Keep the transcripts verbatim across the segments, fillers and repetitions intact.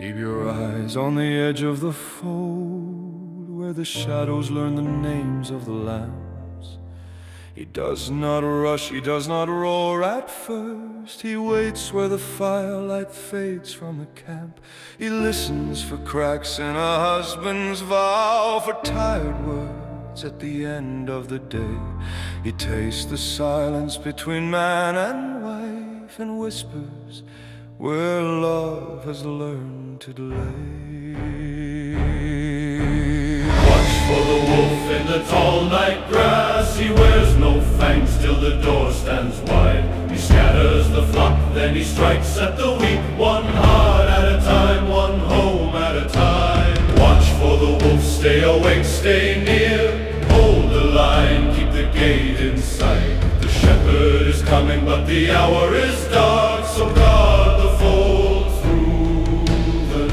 Keep your eyes on the edge of the fold, where the shadows learn the names of the lambs. He does not rush, he does not roar at first. He waits where the firelight fades from the camp. He listens for cracks in a husband's vow, for tired words at the end of the day. He tastes the silence between man and wife, and whispers where love has learned to delay. Watch for the wolf in the tall night grass. He wears no fangs till the door stands wide. He scatters the flock, then he strikes at the weak. One heart at a time, one home at a time. Watch for the wolf, stay awake, stay near. Hold the line, keep the gate in sight. The shepherd is coming, but the hour is dark, so guard the fold through the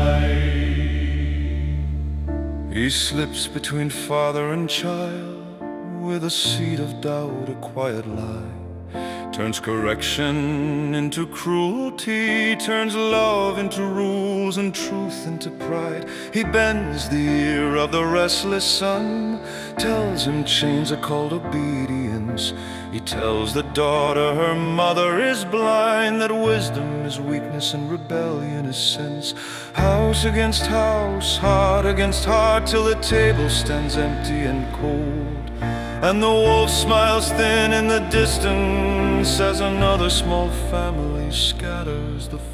night. He slips between father and child, with a seed of doubt, a quiet lie. Turns correction into cruelty, turns love into rules and truth into pride. He bends the ear of the restless son, tells him chains are called obedience. He tells the daughter her mother is blind, that wisdom is weakness and rebellion is sense. House against house, heart against heart, till the table stands empty and cold, and the wolf smiles thin in the distance as another small family scatters the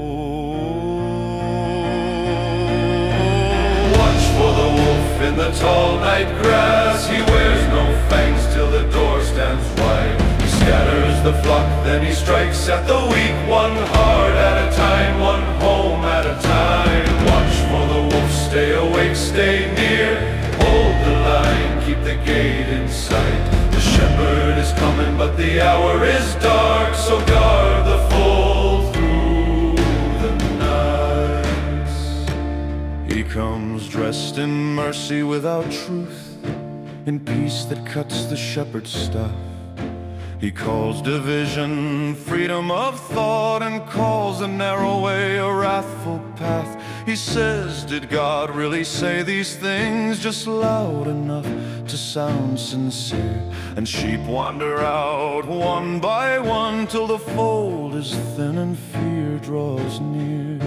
fold. Watch for the wolf in the tall night grass. He wears no fangs till the door stands wide. He scatters the flock, then he strikes at the weak. One heart at a time, one home at a time. Watch for the wolf, stay awake, stay near. Hold the line, keep the gate in sight. The shepherd is coming, but the hour is dark, so guard the fold through the night. He comes dressed in mercy without truth, in peace that cuts the shepherd's staff. He calls division freedom of thought, and calls the narrow way a wrathful path. He says, did God really say these things just loud enough to sound sincere? And sheep wander out one by one, till the fold is thin and fear draws near.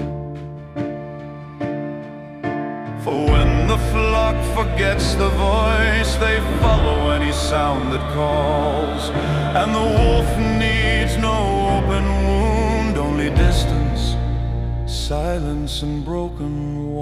For when the flock forgets the voice, they follow any sound that calls, and the wolf needs no open wound, only distance, silence and broken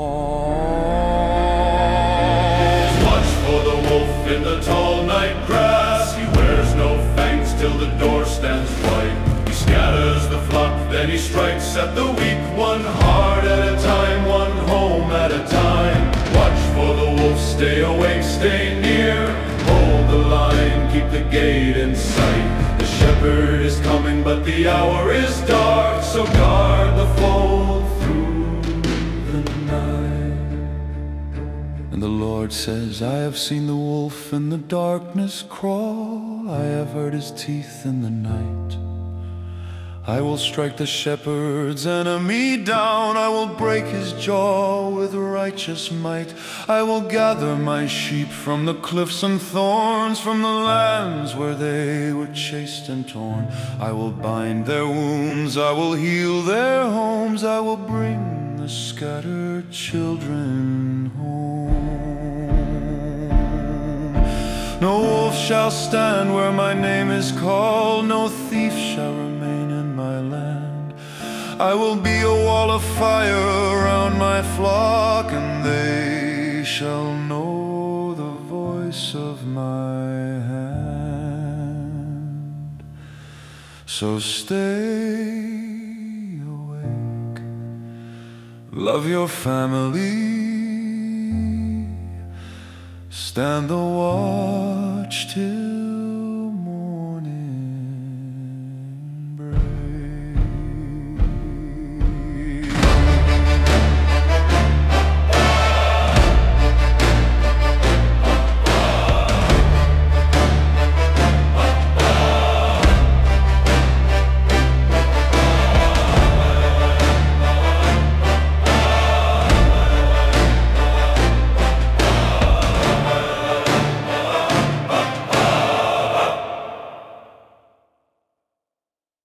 walls. Watch for the wolf in the tall night grass. He wears no fangs till the door stands wide. He scatters the flock, then he strikes at the weak. One heart at a time, one home at a time. Watch for the wolf, stay awake, stay near. Hold the line, keep the gate in sight. The shepherd is coming, but the hour is dark, so guard the fold through the night. And the Lord says, I have seen the wolf in the darkness crawl, I have heard his teeth in the night. I will strike the shepherd's enemy down, I will break his jaw with righteous might. I will gather my sheep from the cliffs and thorns, from the lands where they were chased and torn. I will bind their wounds, I will heal their homes, I will bring the scattered children home. No wolf shall stand where my name is called, no thief shall remain in my land. I will be a wall of fire around my flock, and they shall know the voice of my hand. So stay awake, love your family, stand the watch till